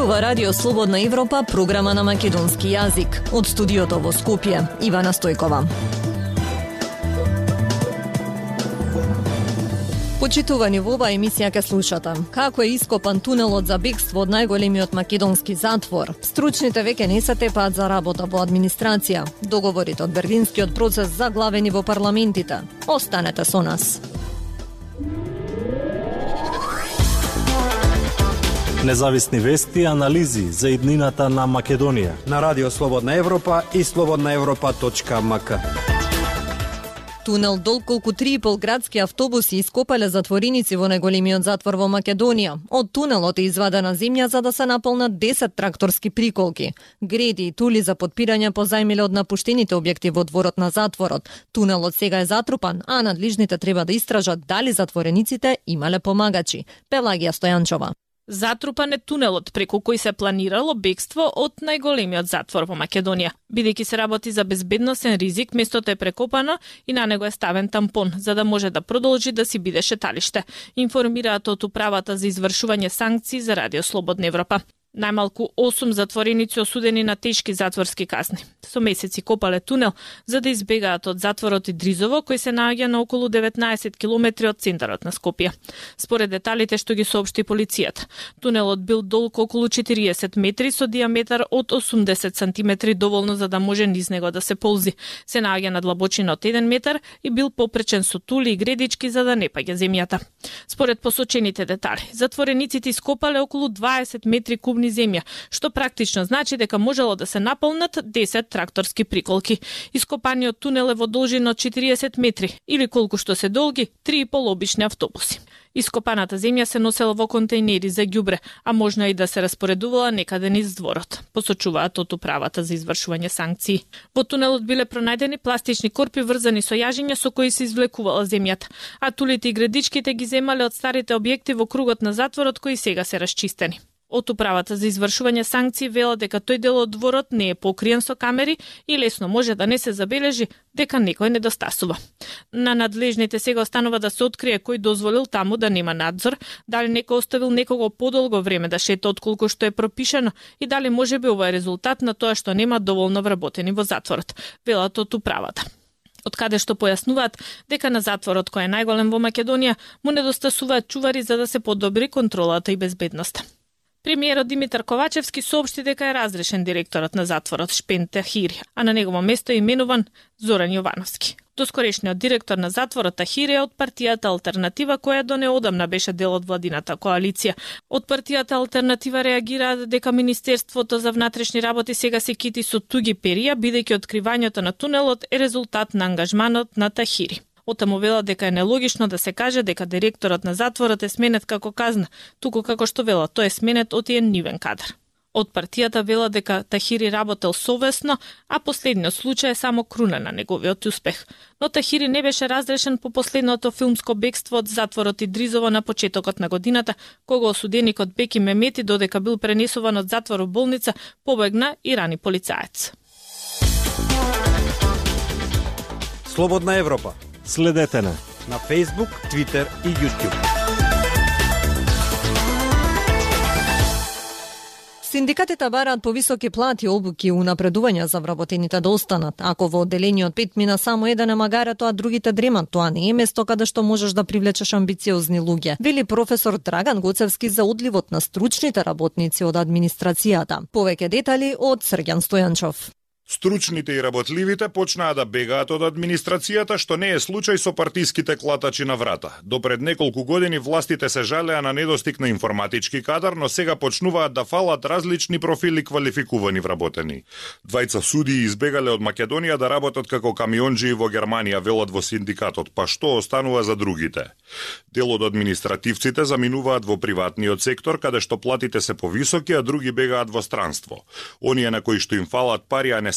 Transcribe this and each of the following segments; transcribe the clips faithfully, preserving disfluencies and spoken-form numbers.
Зборува Радио Слободна Европа, програма на македонски јазик. Од студиото во Скопје, Ивана Стојкова. Почитувани, во оваа емисија ке слушате како е ископан тунелот за бегство од најголемиот македонски затвор. Стручните веќе не се тепаат за работа во администрација. Договорите од Берлинскиот процес заглавени во парламентите. Останете со нас. Независни вести и анализи за иднината на Македонија на Радио Слободна Европа и слободна европа точка ем ка. Тунел долг колку три и пол градски автобуси ископале затвореници во најголемиот затвор во Македонија. Од тунелот е извадена земја за да се наполнат десет тракторски приколки. Греди и тули за подпирање позајмиле од напуштените објекти во дворот на затворот. Тунелот сега е затрупан, а надлижните треба да истражат дали затворениците имале помагачи. Пелагија Стојанчова. Затрупан е тунелот преку кој се планирало бегство од најголемиот затвор во Македонија. Бидејќи се работи за безбедносен ризик, местото е прекопано и на него е ставен тампон, за да може да продолжи да си биде шеталиште. Информираат од управата за извршување санкции за Радио Слободна Европа. Најмалку осум затвореници осудени на тешки затворски казни. Со месеци копале тунел за да избегаат од затворот Идризово, кој се наоѓа на околу деветнаесет километри од центарот на Скопје. Според деталите што ги соопшти полицијата, тунелот бил долг околу четириесет метри со диаметар од осумдесет сантиметри, доволно за да може низ него да се ползи. Се наоѓа на длабочина од еден метар и бил попречен со тули и гредички за да не паѓа земјата. Според посочените детали, затворениците ископале околу дваесет метри кубни земја, што практично значи дека можело да се наполнат десет тракторски приколки. Ископаниот тунел е во должина од четириесет метри, или колку што се долги три и пол обични автобуси. Ископаната земја се носела во контејнери за ѓубре, а можно и да се распоредувала некаде низ дворот, посочуваат од управата за извршување санкции. Во тунелот биле пронајдени пластични корпи врзани со јажиња со кои се извлекувала земјата, а тулите и градичките ги земале од старите објекти во кругот на затворот кои сега се расчистени. Од управата за извршување санкции велат дека тој дел од дворот не е покриен со камери и лесно може да не се забележи дека некој недостасува. На надлежните сега останува да се открие кој дозволил таму да нема надзор, дали некој оставил некого подолго време да шета отколку што е пропишано и дали можеби ова е резултат на тоа што нема доволно вработени во затворот, велат од управата. Од каде што појаснуваат дека на затворот кој е најголем во Македонија му недостасуваат чувари за да се подобри контролата и безбедноста. Премиерот Димитар Ковачевски соопшти дека е разрешен директорот на затворот Шпен Тахири, а на негово место е именуван Зоран Јовановски. Доскорешниот директор на затворот Тахири е од партијата Алтернатива, која до неодамна беше дел од владината коалиција. Од партијата Алтернатива реагираат дека Министерството за внатрешни работи сега се кити со туги перија, бидејќи откривањето на тунелот е резултат на ангажманот на Тахири. Отаму велат дека е нелогично да се каже дека директорот на затворот е сменет како казна, туку како што велат, тој е сменет од еден нивен кадар. Од партијата велат дека Тахири работел совесно, а последниот случај е само круна на неговиот успех. Но Тахири не беше разрешен по последното филмско бегство од затворот Идризово на почетокот на годината, кога осуденикот Беки Мемети, додека бил пренесуван од затвор во болница, побегна и рани полицаец. Слободна Европа. Следете на на Facebook, Twitter и YouTube. Синдикатите бараат повисоки плати, обуки и унапредувања за вработените да останат. Ако во одделениот пет мина само еден е магарето, а другите дремат, тоа не е место каде што можеш да привлечеш амбициозни луѓе, вели професор Драган Гоцевски за одливот на стручните работници од администрацијата. Повеќе детали од Срѓан Стојанчов. Стручните и работливите почнаа да бегаат од администрацијата, што не е случај со партиските клатачи на врата. До пред неколку години властите се жалеа на недостиг на информатички кадар, но сега почнуваат да фалат различни профили квалификувани вработени. Двајца судии избегале од Македонија да работат како камионџии во Германија, велат во синдикатот, па што останува за другите? Дел од административците заминуваат во приватниот сектор, каде што платите се повисоки, а други бегаат во странство. Оние на кои што им фалат пари, а не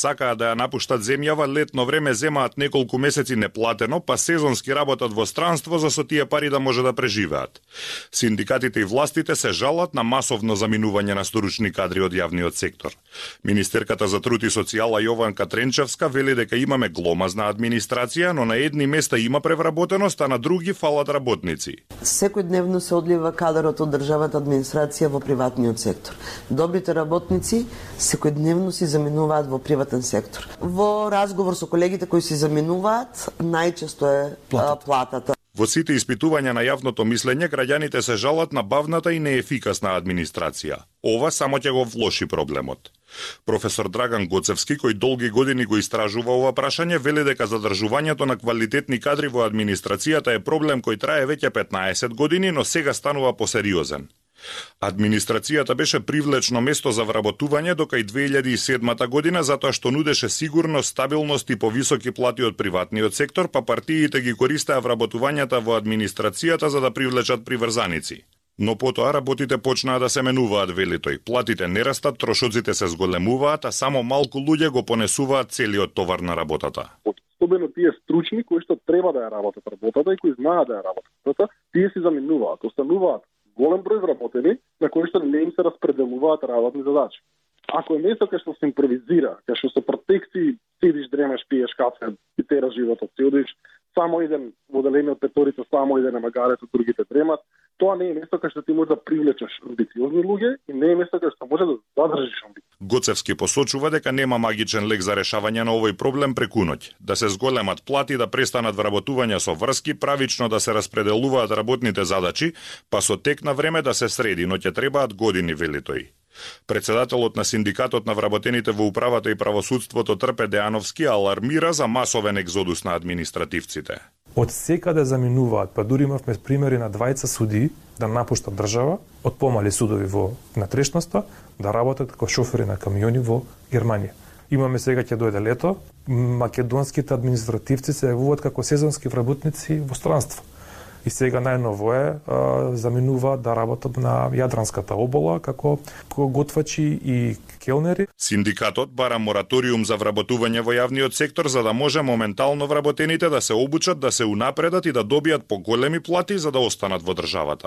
сакаат да ја напуштат земјава, летно време земаат неколку месеци неплатено, па сезонски работат во странство за со тие пари да може да преживеат. Синдикатите и властите се жалат на масовно заминување на сторучни кадри од јавниот сектор. Министерката за труд и социјала Јованка Тренчевска вели дека имаме гломазна администрација, но на едни места има превработеност, а на други фалат работници. Секојдневно се одлива кадарот од државната администрација во приватниот сектор. Добрите работници секојдневно си заминуваат во приватен сектор. Во разговор со колегите кои си заминуваат, најчесто е платата. платата. Во сите испитувања на јавното мислење, граѓаните се жалат на бавната и неефикасна администрација. Ова само ќе го влоши проблемот. Професор Драган Гоцевски, кој долги години го истражува ова прашање, вели дека задржувањето на квалитетни кадри во администрацијата е проблем кој трае веќе петнаесет години, но сега станува посериозен. Администрацијата беше привлечно место за вработување до кај две илјади и седма година затоа што нудеше сигурност, стабилност и повисоки плати од приватниот сектор, па партиите ги користеа вработувањата во администрацијата за да привлечат приврзаници. Но потоа работите почнаа да се менуваат, вели тој. Платите не растат, трошоците се зголемуваат, а само малку луѓе го понесуваат целиот товар на работата. Особено тие стручни кои што треба да ја работат работата и кои знаат да ја работат работата, тие си заминуваат, остануваат голем број вработени на кои што не им се распределуваат работни задачи. Ако е место кај што се импровизира, кај што со протекции седиш, дремеш, пиеш кафе и тераш животот, си одиш само еден во деление од петорица, само еден на магарето, другите дремат, тоа не е место кај што ти можеш да привлечеш амбициозни луѓе и не е место кај што може да задржиш амбиции. Гоцевски посочува дека нема магичен лек за решавање на овој проблем преку ноќ. Да се зголемат плати, да престанат вработувања со врски, правично да се распределуваат работните задачи, па со тек на време да се среди, но ќе требаат години, вели тој. Председателот на Синдикатот на вработените во управата и правосудството Трпе Деановски алармира за масовен екзодус на административците. Од секаде заминуваат, па дури имавме примери на двајца суди да напуштат држава од помали судови во натрешноста да работат како шофери на камиони во Германија. Имаме сега ќе дојде лето, македонските административци се јавуваат како сезонски вработници во странство. И сега најново е а, заминуваат да работат на Јадранската обала како готвачи и келнери. Синдикатот бара мораториум за вработување во јавниот сектор за да може моментално вработените да се обучат, да се унапредат и да добијат поголеми плати за да останат во државата.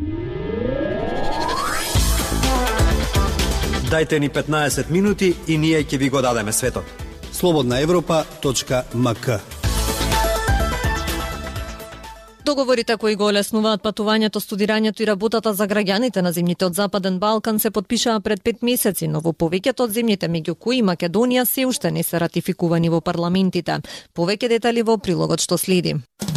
Дајте ни петнаесет минути и ние ќе ви го дадеме светот. слободна европа точка ем ка. Договорите кои го олеснуваат патувањето, студирањето и работата за граѓаните на земјите од Западен Балкан се потпишаа пред пет месеци, но во повеќето од земјите меѓу кои Македонија се уште не се ратификувани во парламентите. Повеќе детали во прилогот што следи.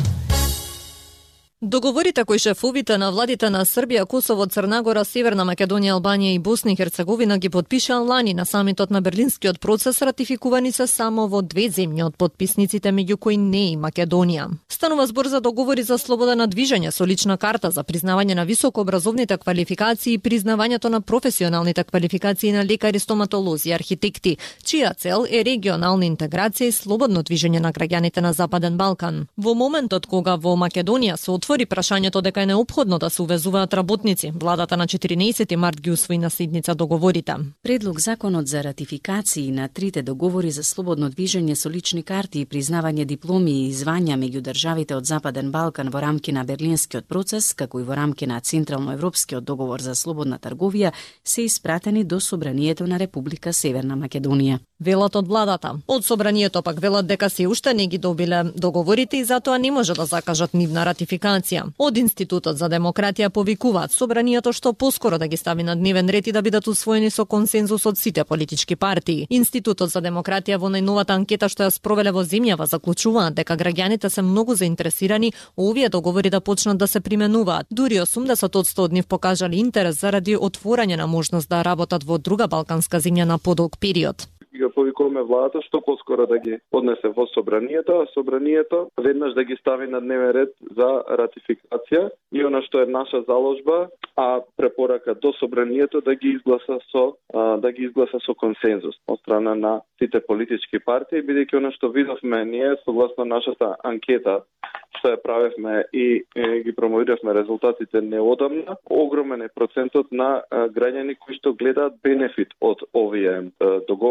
Договорите кои шефовите на владите на Србија, Косово, Црна Гора, Северна Македонија, Албанија и Босна и Херцеговина ги потпишаа лани на самитот на Берлинскиот процес, ратификувани се само во две земји од потписниците, меѓу кои не и Македонија. Станува збор за договори за слобода на движење со лична карта, за признавање на високообразовните квалификации и признавањето на професионалните квалификации на лекари, стоматолози и архитекти, чија цел е регионална интеграција и слободно движење на граѓаните на Западен Балкан. Во моментот кога во Македонија се отвори прашањето дека е неопходно да се увезуваат работници, владата на четиринаесети март ги усвои на седница договорите. Предлог законот за ратификации на трите договори за слободно движење со лични карти и признавање дипломи и звања меѓу државите од Западен Балкан во рамки на Берлинскиот процес, како и во рамки на Централно-европскиот договор за слободна трговија, се испратени до Собранието на Република Северна Македонија. Велат од владата. Од Собранието пак велат дека се уште не ги добиле договорите и затоа не може да закажат нивна ратификација. Од Институтот за демократија повикуваат Собранието што поскоро да ги стави на дневен ред и да бидат усвоени со консензус од сите политички партии. Институтот за демократија во најновата анкета што ја спровеле во земјава заклучуваат дека граѓаните се многу заинтересирани овие договори да почнат да се применуваат. Дури осумдесет одсто од нив покажале интерес заради отворање на можност да работат во друга балканска земја на подолг период. Ги повикуваме владата што поскоро да ги однесе во Собранието, а Собранието веднаш да ги стави на дневен ред за ратификација и она што е наша заложба, а препорака до Собранието да ги изгласа со да ги изгласа со консензус од страна на сите политички партии, бидејќи она што видовме ние согласно нашата анкета што ја правевме и е, ги промовиравме резултатите неодамна, огромен е процентот на е, граѓани кои што гледаат бенефит од овие е, договори.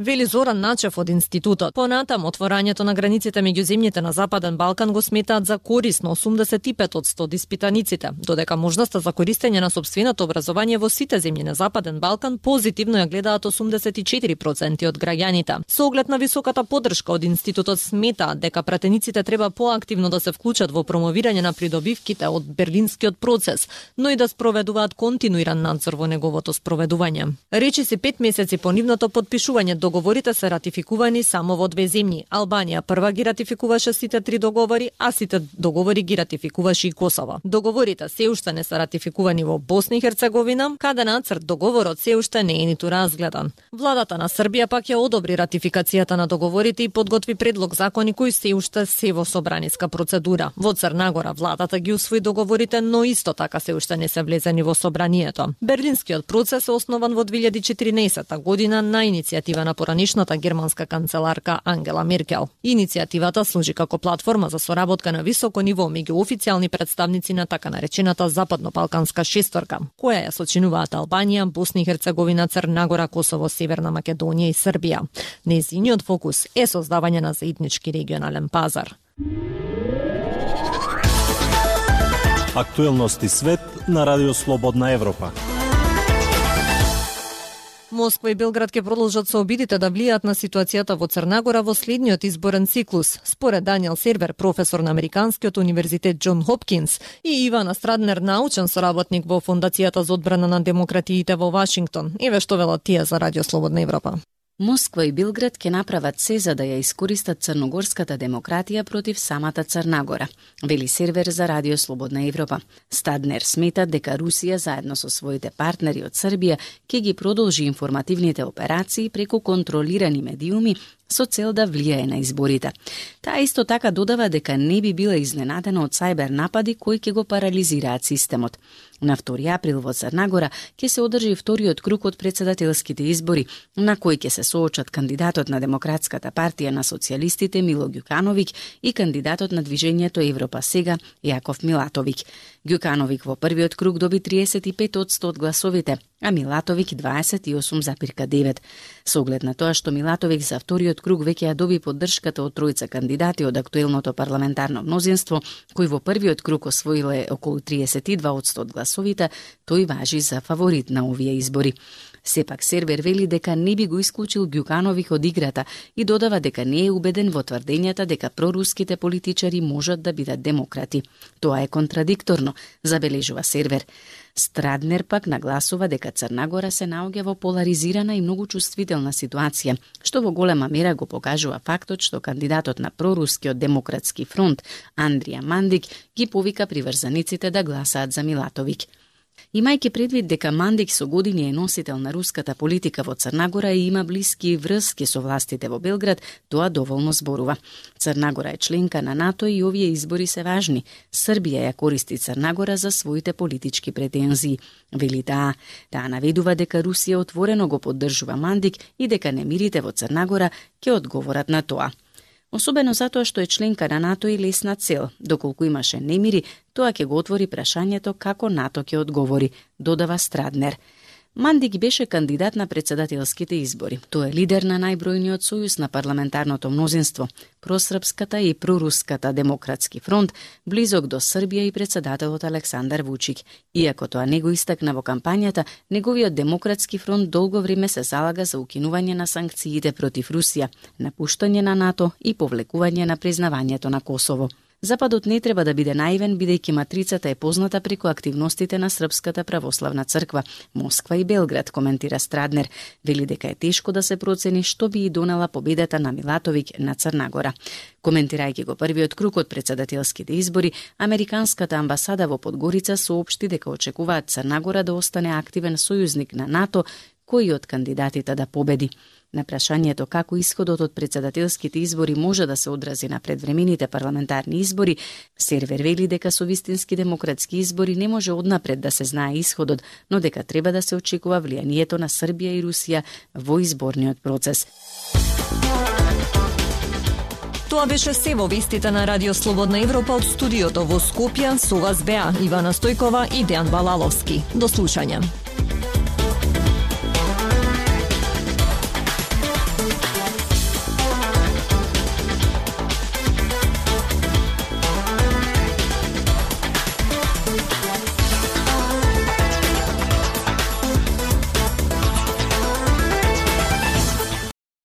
вели Зоран Начев од институтот. Понатам, отворањето на границите меѓу земјите на Западен Балкан го сметаат за корисно осумдесет и пет одсто од испитаниците, додека можноста за користење на сопственото образование во сите земји на Западен Балкан позитивно ја гледаат осумдесет и четири проценти од граѓаните. Со оглед на високата поддршка од институтот сметаат дека пратениците треба поактивно да се вклучат во промовирање на придобивките од Берлинскиот процес, но и да спроведуваат континуиран надзор во неговото спроведување. Речиси пет месеци по нивното подпишување, договорите се ратификувани само во две земји. Албанија прва ги ратификуваше сите три договори, а сите договори ги ратификуваше и Косово. Договорите се уште не се ратификувани во Босна и Херцеговина, каде нацрт договорот се уште не е ниту разгледан. Владата на Србија пак ја одобри ратификацијата на договорите и подготви предлог закони кои се уште се во собраниска процедура. Во Црна Гора владата ги усвои договорите, но исто така се уште не се влезени во собранието. Берлинскиот процес е основан во две илјади и четиринаесетта година на иницијатива на поранишната германска канцеларка Ангела Меркел. Иницијативата служи како платформа за соработка на високо ниво меѓу официјални представници на така наречената Западно-Балканска шесторка, која ја сочинуваат Албанија, Босна и Херцеговина, Црна Гора, Косово, Северна Македонија и Србија. Нејзиниот фокус е создавање на заеднички регионален пазар. Актуелности свет на Радио Слободна Европа. Москва и Белград ќе продолжат со обидите да влијаат на ситуацијата во Црна Гора во следниот изборен циклус, според Даниел Сервер, професор на Американскиот универзитет Џон Хопкинс, и Ивана Страднер, научен соработник во Фондацијата за одбрана на демократиите во Вашингтон. Еве што велат тие за Радио Слободна Европа. Москва и Белград ќе направат се за да ја искористат црногорската демократија против самата Црна Гора, вели Сервер за Радио Слободна Европа. Стаднер смета дека Русија заедно со своите партнери од Србија ќе ги продолжи информативните операции преку контролирани медиуми со цел да влијае на изборите. Таа исто така додава дека не би била изненадена од сајбер напади кои ќе го парализираат системот. На втори април во Црна Гора ќе се одржи вториот круг од председателските избори, на кои ќе се соочат кандидатот на Демократската партија на социјалистите Мило Ѓукановиќ и кандидатот на движењето Европа сега Јаков Милатовиќ. Ѓукановиќ во првиот круг доби триесет и пет одсто од гласовите, а Милатовиќ дваесет и осум зарез девет. Со оглед на тоа што Милатовиќ за вториот круг веќе ја доби поддршката од тројца кандидати од актуелното парламентарно мнозинство, кои во првиот круг освоиле околу триесет и два одсто од гласовите, тој важи за фаворит на овие избори. Сепак Сервер вели дека не би го исклучил Ѓукановиќ од играта и додава дека не е убеден во тврдењата дека проруските политичари можат да бидат демократи. Тоа е контрадикторно, забележува Сервер. Страднер пак нагласува дека Црна Гора се наоѓа во поларизирана и многу чувствителна ситуација, што во голема мера го покажува фактот што кандидатот на прорускиот демократски фронт Андрија Мандик ги повика приврзаниците да гласаат за Милатовиќ. Имајќи предвид дека Мандик со години е носител на руската политика во Црна Гора и има блиски врски со властите во Белград, тоа доволно зборува. Црна Гора е членка на НАТО и овие избори се важни. Србија ја користи Црна Гора за своите политички претензии. Вели таа, таа наведува дека Русија отворено го поддржува Мандик и дека немирите во Црна Гора ќе одговорат на тоа. Особено затоа што е членка на НАТО и лесна цел. Доколку имаше немири, тоа ќе го отвори прашањето како НАТО ќе одговори, додава Страднер. Мандик беше кандидат на председателските избори. Тој е лидер на најбројниот сојуз на парламентарното мнозинство, просрпската и проруската демократски фронт, близок до Србија и председателот Александар Вучиќ. Иако тоа не го истакна во кампањата, неговиот демократски фронт долго време се залага за укинување на санкциите против Русија, напуштање на НАТО и повлекување на признавањето на Косово. Западот не треба да биде наивен, бидејќи матрицата е позната преку активностите на Српската православна црква, Москва и Белград, коментира Страднер. Вели дека е тешко да се процени што би и донела победата на Милатовиќ на Црна Гора. Коментирајќи го првиот круг од председателските избори, Американската амбасада во Подгорица соопшти дека очекуваат Црна Гора да остане активен сојузник на НАТО, кој од кандидатите да победи. На прашањето како исходот од председателските избори може да се одрази на предвремените парламентарни избори, Сервер вели дека со вистински демократски избори не може однапред да се знае исходот, но дека треба да се очекува влијанието на Србија и Русија во изборниот процес. Тоа беше се во вестите на Радио Слободна Европа од студиото во Скопје, со вас беа Ивана Стојкова и Дејан Балаловски. До слушање.